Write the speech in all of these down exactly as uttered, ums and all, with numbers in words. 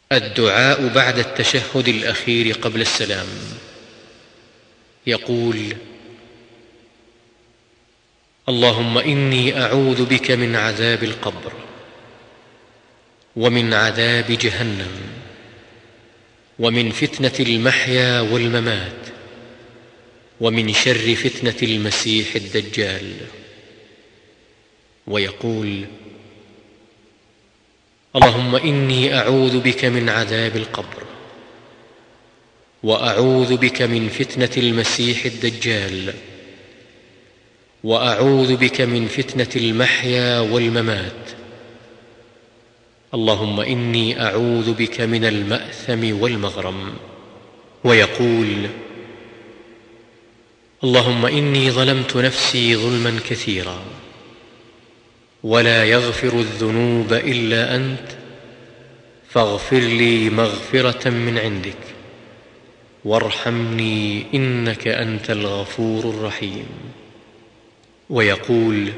الدعاء بعد التشهد الأخير قبل السلام. يقول: اللهم إني أعوذ بك من عذاب القبر، ومن عذاب جهنم، ومن فتنة المحيا والممات، ومن شر فتنة المسيح الدجال. ويقول: اللهم إني أعوذ بك من عذاب القبر، وأعوذ بك من فتنة المسيح الدجال، وأعوذ بك من فتنة المحيا والممات. اللهم إني أعوذ بك من المأثم والمغرم. ويقول: اللهم إني ظلمت نفسي ظلما كثيرا، ولا يغفر الذنوب إلا أنت، فاغفر لي مغفرة من عندك، وارحمني إنك أنت الغفور الرحيم. ويقول: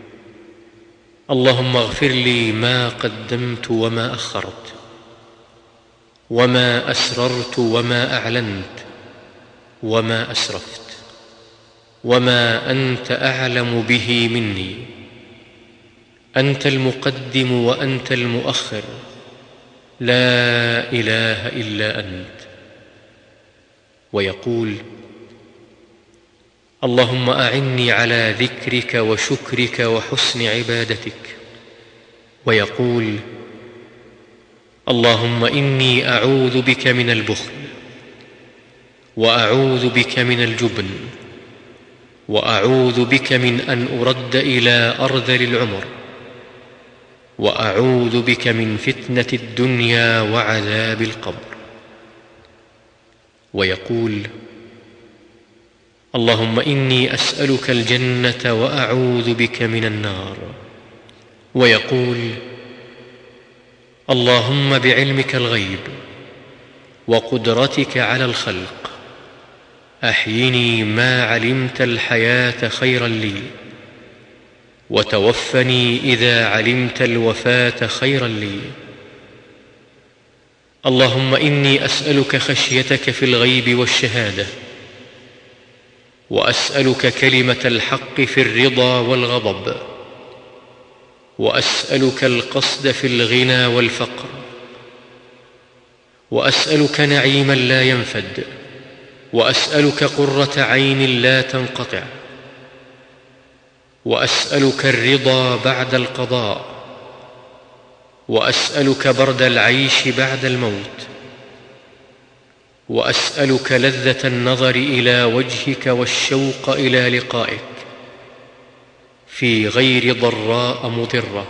اللهم اغفر لي ما قدمت وما أخرت، وما أسررت وما أعلنت، وما أسرفت، وما أنت أعلم به مني. أنت المقدم وأنت المؤخر، لا إله إلا أنت. ويقول: اللهم أعني على ذكرك وشكرك وحسن عبادتك. ويقول: اللهم إني أعوذ بك من البخل، وأعوذ بك من الجبن، وأعوذ بك من أن أرد إلى أرذل العمر، وأعوذ بك من فتنة الدنيا وعذاب القبر. ويقول: اللهم إني أسألك الجنة وأعوذ بك من النار. ويقول: اللهم بعلمك الغيب وقدرتك على الخلق، أحيني ما علمت الحياة خيرا لي، وتوفني إذا علمت الوفاة خيرا لي. اللهم إني أسألك خشيتك في الغيب والشهادة، وأسألك كلمة الحق في الرضا والغضب، وأسألك القصد في الغنى والفقر، وأسألك نعيما لا ينفد، وأسألك قرة عين لا تنقطع، وأسألك الرضا بعد القضاء، وأسألك برد العيش بعد الموت، وأسألك لذة النظر إلى وجهك والشوق إلى لقائك في غير ضراء مضرة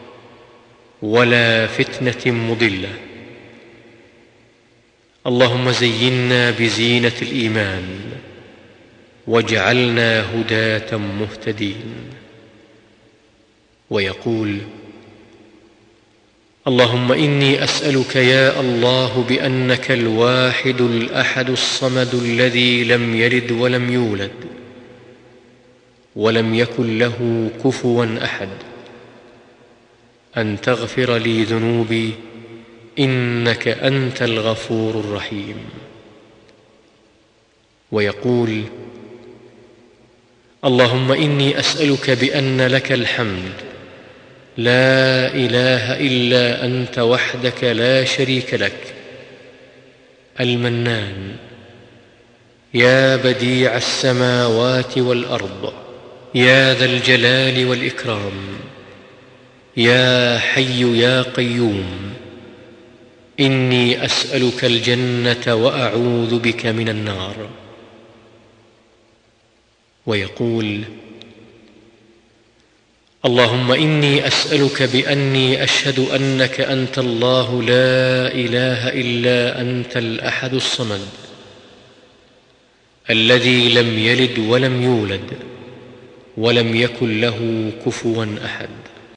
ولا فتنة مضلة. اللهم زينا بزينة الإيمان، واجعلنا هداة مهتدين. ويقول: اللهم إني أسألك يا الله بأنك الواحد الأحد الصمد الذي لم يلد ولم يولد ولم يكن له كفوا أحد، أن تغفر لي ذنوبي، إنك أنت الغفور الرحيم. ويقول: اللهم إني أسألك بأن لك الحمد، لا إله إلا أنت وحدك لا شريك لك، المنان، يا بديع السماوات والأرض، يا ذا الجلال والإكرام، يا حي يا قيوم، إني أسألك الجنة وأعوذ بك من النار. ويقول: اللهم إني أسألك بأني أشهد أنك أنت الله لا إله إلا أنت الأحد الصمد الذي لم يلد ولم يولد ولم يكن له كفوا أحد.